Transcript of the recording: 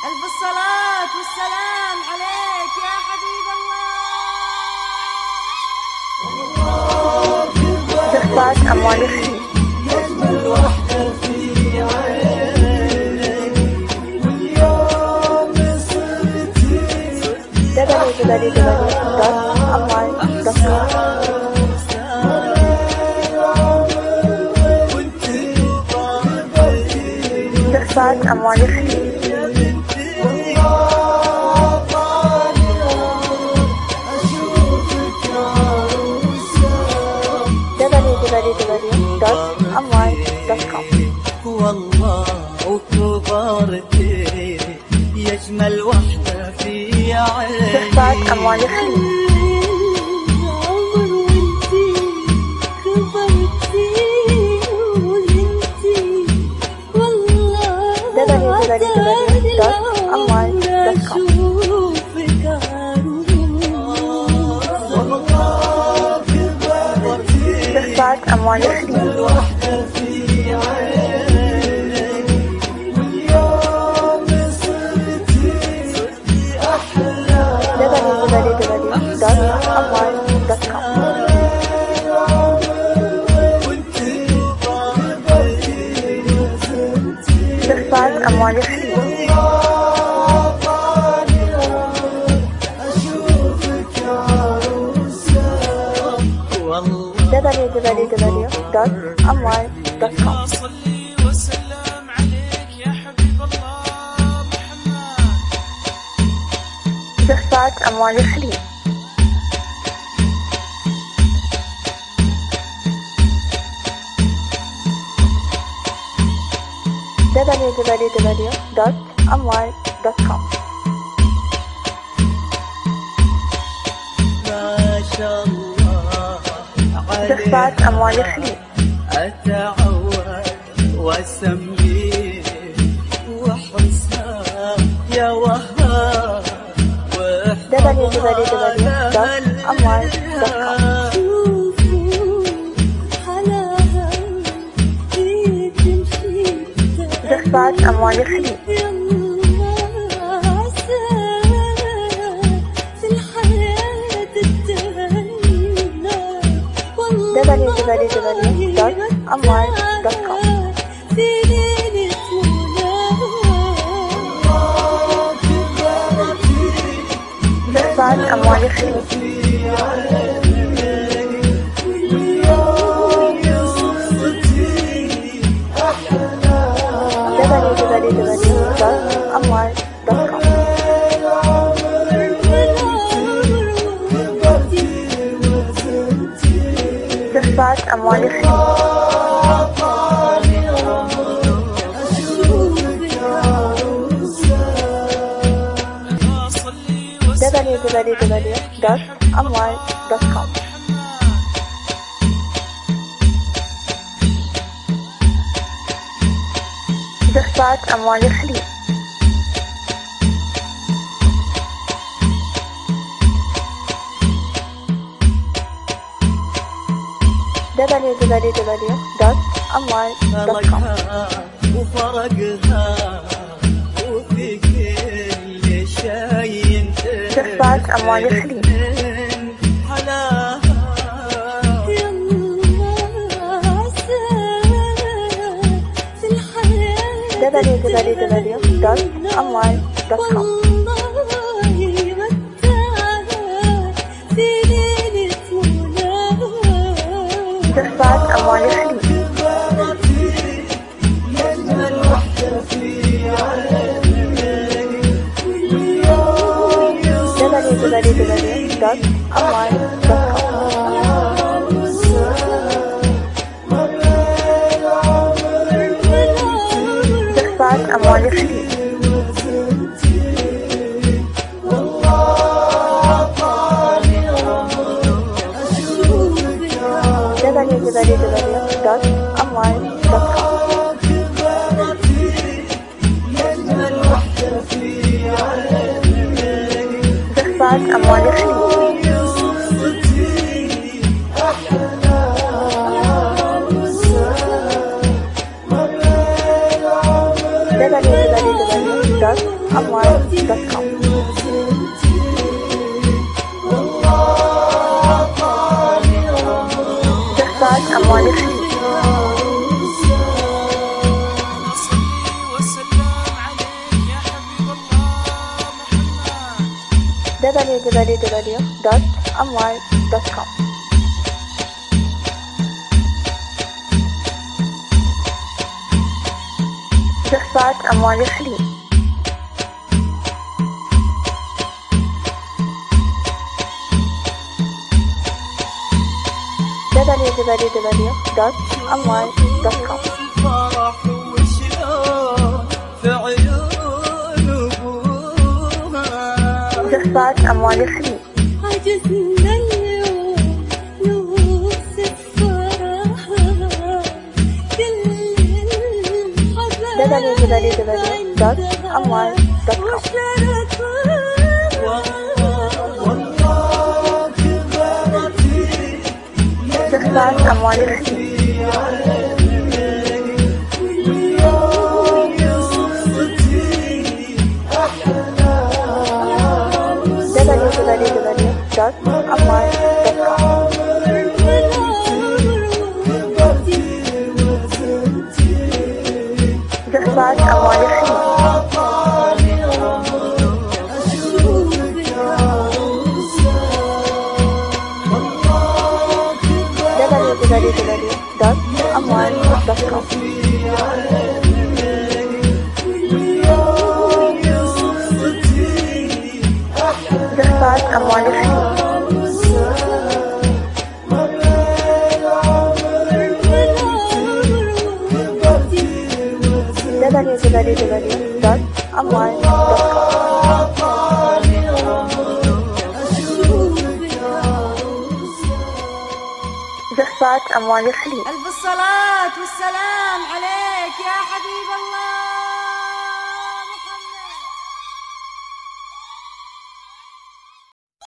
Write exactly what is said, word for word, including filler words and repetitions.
ألف الصلاة والسلام عليك يا حبيب الله. ذكرت أموال الخير أجمل وحدة في عينك واليوم صرتي دبليو دبليو دبليو دوت أموال دوت كوم. ذكرت أموال الخير دبليو دبليو دبليو دوت أموال دوت كوم. والله وكبرتي يا أجمل وحدة في عيني. ذكرت أموال الخير دبليو دبليو دبليو دوت أموال دوت كوم. ذكرت أموال الخير دبليو دبليو دبليو دوت أموال دوت كوم. ذكرت أموال الخير دبليو دبليو دبليو دوت أموال دوت كوم. صلي وسلم عليك يا حبيب الله محمد. ذكرت أموال الخير دبليو دبليو دبليو دوت أموال دوت كوم. ما شاء الله ذكرت أموال الخير أتعود وأسميه وحسام يا وهاب دبليو دبليو دبليو دوت أموال دوت كوم. ذكرت أموال الخير دبليو دبليو دبليو دوت أموال دوت كوم. ذكرت أموال الخير دبليو دبليو دبليو دوت أموال دوت كوم. ذكرت أموال الخير دبليو دبليو دبليو دوت أموال دوت كوم. ذكرت أموال الخير دبليو دبليو دبليو دوت أموال دوت كوم. وفرقها وفي كل شيء ذكرت أموال الخير دبليو دبليو دبليو دوت أموال دوت كوم. ذكرت أموال الخير دبليو دبليو دبليو دوت أموال دوت كوم. ذكرت أموال الخير دبليو دبليو دبليو دوت أموال دوت كوم. ذكرت أموال الخير دبليو دبليو دبليو دوت أموال دوت كوم. استخراج أموال فري. دبليو دبليو دبليو دوت أموال دوت كوم. استخراج أموال فري. دبليو دبليو دبليو دوت أموال دوت كوم. الفرح وشلون في عيون ابوها استخراج أموال فري. عجزنا اليوم نوصف فرحها كل الحبايب دبليو دبليو دبليو دوت أموال دوت كوم. استخراج أموال فري. دبليو دبليو دبليو دوت أموال دوت كوم. استخراج أموال فري. دبليو دبليو دبليو دوت أموال دوت كوم. استخراج أموال فري. دبليو دبليو دبليو دوت أموال دوت كوم. استخراج أموال فري. ألف الصلاة والسلام عليك يا حبيب الله.